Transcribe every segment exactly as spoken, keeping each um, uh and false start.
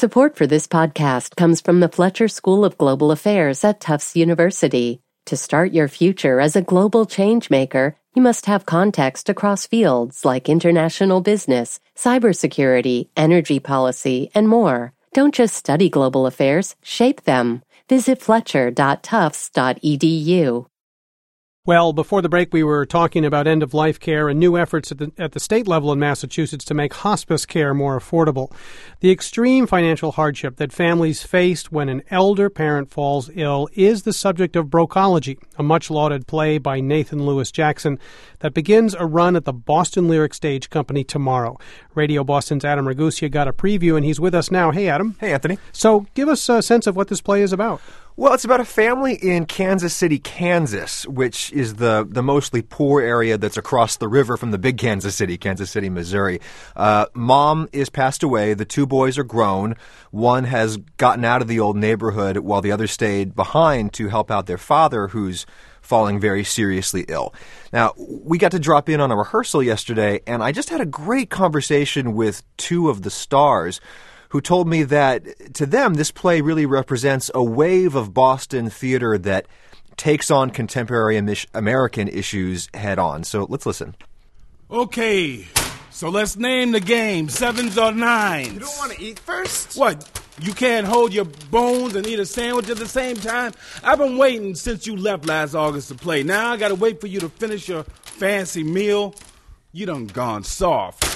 Support for this podcast comes from the Fletcher School of Global Affairs at Tufts University. To start your future as a global changemaker, you must have context across fields like international business, cybersecurity, energy policy, and more. Don't just study global affairs, shape them. Visit fletcher dot tufts dot e d u. Well, before the break, we were talking about end-of-life care and new efforts at the, at the state level in Massachusetts to make hospice care more affordable. The extreme financial hardship that families faced when an elder parent falls ill is the subject of Brokology, a much-lauded play by Nathan Lewis Jackson that begins a run at the Boston Lyric Stage Company tomorrow. Radio Boston's Adam Ragusa got a preview, and he's with us now. Hey, Adam. Hey, Anthony. So give us a sense of what this play is about. Well, it's about a family in Kansas City, Kansas, which is the, the mostly poor area that's across the river from the big Kansas City, Kansas City, Missouri. Uh, mom is passed away. The two boys are grown. One has gotten out of the old neighborhood while the other stayed behind to help out their father, who's falling very seriously ill. Now, we got to drop in on a rehearsal yesterday, and I just had a great conversation with two of the stars who told me that to them this play really represents a wave of Boston theater that takes on contemporary American issues head on. So let's listen. Okay, so let's name the game, sevens or nines. You don't want to eat first? What, you can't hold your bones and eat a sandwich at the same time? I've been waiting since you left last August to play. Now I gotta wait for you to finish your fancy meal. You done gone soft.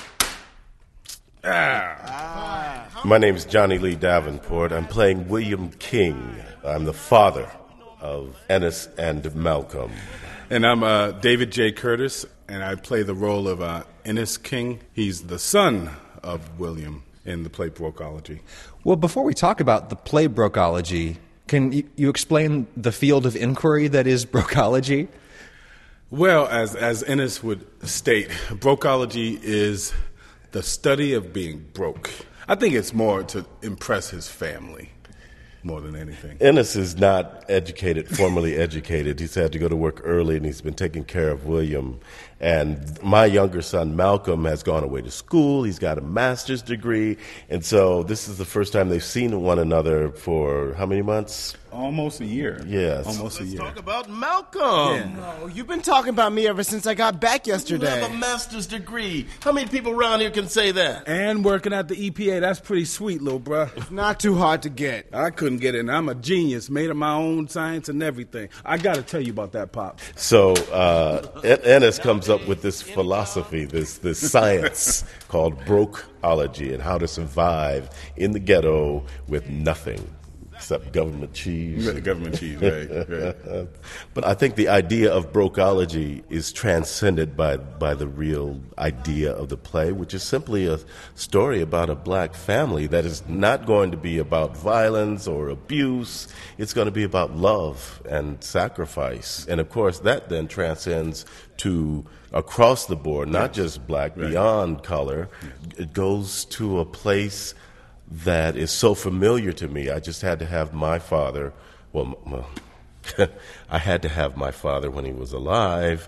Ah. My name is Johnny Lee Davenport. I'm playing William King. I'm the father of Ennis and Malcolm. And I'm uh, David J. Curtis, and I play the role of uh, Ennis King. He's the son of William in the play Brokology. Well, before we talk about the play Brokology, can you, you explain the field of inquiry that is Brokology? Well, as, as Ennis would state, Brokology is the study of being broke. I think it's more to impress his family more than anything. Ennis is not educated, formally educated. He's had to go to work early, and he's been taking care of William. And my younger son, Malcolm, has gone away to school. He's got a master's degree. And so this is the first time they've seen one another for how many months? Almost a year. Yes. Almost Let's a year. Let's talk about Malcolm. Yeah. No, you've been talking about me ever since I got back yesterday. You have a master's degree. How many people around here can say that? And working at the E P A. That's pretty sweet, little bruh. It's not too hard to get. I couldn't get it. I'm a genius, made of my own science and everything. I got to tell you about that, Pop. So uh, Ennis comes up with this philosophy, this this science called Brokology, and how to survive in the ghetto with nothing except government cheese. Government cheese, right, right. But I think the idea of Brokology is transcended by by the real idea of the play, which is simply a story about a black family that is not going to be about violence or abuse. It's going to be about love and sacrifice. And, of course, that then transcends to across the board, not yes. just black, right. beyond color. Yes. It goes to a place that is so familiar to me. I just had to have my father, well, well I had to have my father when he was alive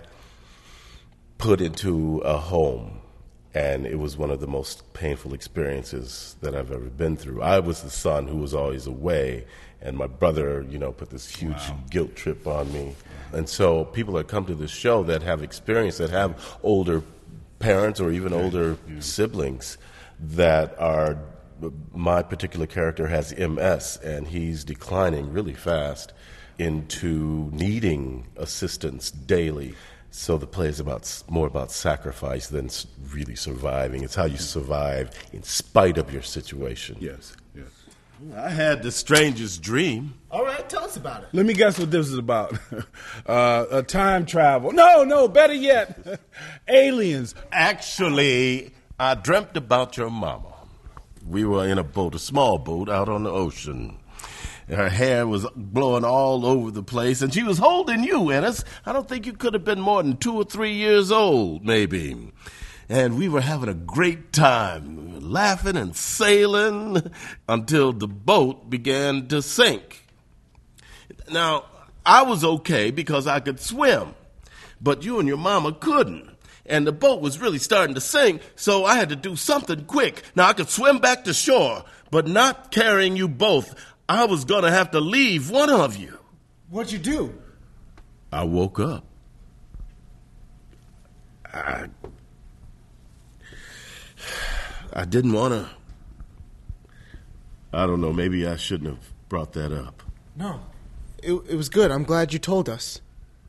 put into a home. And it was one of the most painful experiences that I've ever been through. I was the son who was always away, and my brother, you know, put this huge wow. guilt trip on me. And so people that come to this show that have experience, that have older parents or even older yeah. siblings that are, my particular character has M S, and he's declining really fast into needing assistance daily. So the play is about more about sacrifice than really surviving. It's how you survive in spite of your situation. Yes, yes. I had the strangest dream. All right, tell us about it. Let me guess what this is about. uh, a time travel. No, no, better yet, aliens. Actually, I dreamt about your mama. We were in a boat, a small boat, out on the ocean. Her hair was blowing all over the place, and she was holding you, Ennis. I don't think you could have been more than two or three years old, maybe. And we were having a great time, we were laughing and sailing until the boat began to sink. Now, I was okay because I could swim, but you and your mama couldn't. and the boat was really starting to sink, so I had to do something quick. Now, I could swim back to shore, but not carrying you both. I was going to have to leave one of you. What'd you do? I woke up. I, I didn't want to. I don't know, maybe I shouldn't have brought that up. No, it, it was good. I'm glad you told us.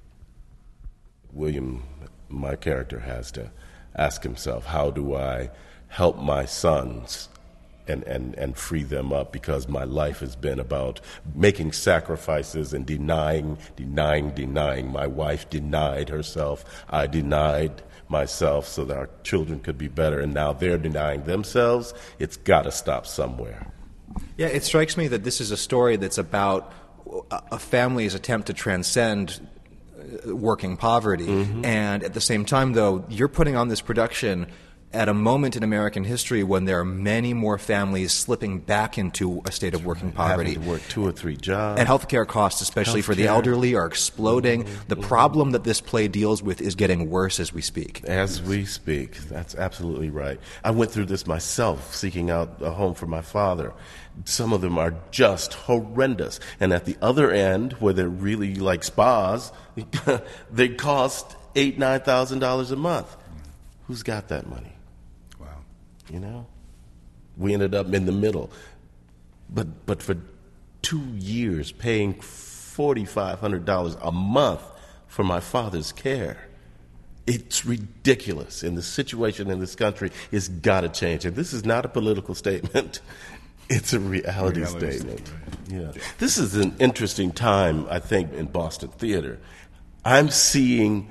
William, my character, has to ask himself, how do I help my sons and, and, and free them up? Because my life has been about making sacrifices and denying, denying, denying. My wife denied herself. I denied myself so that our children could be better, and now they're denying themselves. It's got to stop somewhere. Yeah, it strikes me that this is a story that's about a family's attempt to transcend working poverty. Mm-hmm. And at the same time, though, you're putting on this production at a moment in American history when there are many more families slipping back into a state of working poverty. Having to work two or three jobs. And healthcare costs, especially healthcare. for the elderly, are exploding. Mm-hmm. The problem that this play deals with is getting worse as we speak. As we speak. That's absolutely right. I went through this myself, seeking out a home for my father. Some of them are just horrendous. And at the other end, where they're really like spas, they cost eight, nine thousand dollars a month. Who's got that money? Wow. You know? We ended up in the middle. But but for two years paying forty-five hundred dollars a month for my father's care. It's ridiculous. And the situation in this country has got to change. And this is not a political statement. It's a reality, reality statement. statement. Yeah. This is an interesting time, I think, in Boston theater. I'm seeing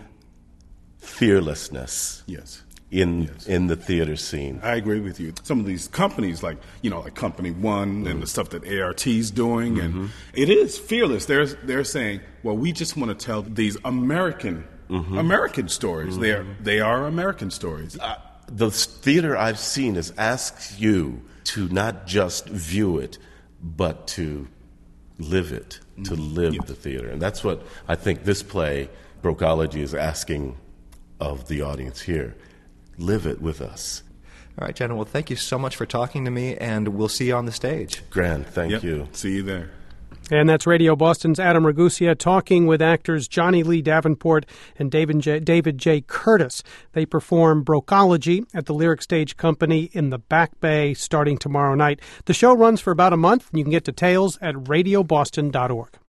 fearlessness. Yes. In yes. in the theater scene. I agree with you. Some of these companies, like, you know, like Company One mm-hmm. and the stuff that A R T's doing, mm-hmm. and it is fearless. They're, they're saying, well, we just want to tell these American mm-hmm. American stories. Mm-hmm. They are, they are American stories. Uh, the theater I've seen has asked you to not just view it, but to live it, to live yes. the theater. And that's what I think this play, Brokology, is asking of the audience here. Live it with us. All right, Jenna, well, thank you so much for talking to me, and we'll see you on the stage. Grand, thank yep. you. See you there. And that's Radio Boston's Adam Ragusea talking with actors Johnny Lee Davenport and David J. David J. Curtis. They perform Brokology at the Lyric Stage Company in the Back Bay starting tomorrow night. The show runs for about a month, and you can get details at radio boston dot org.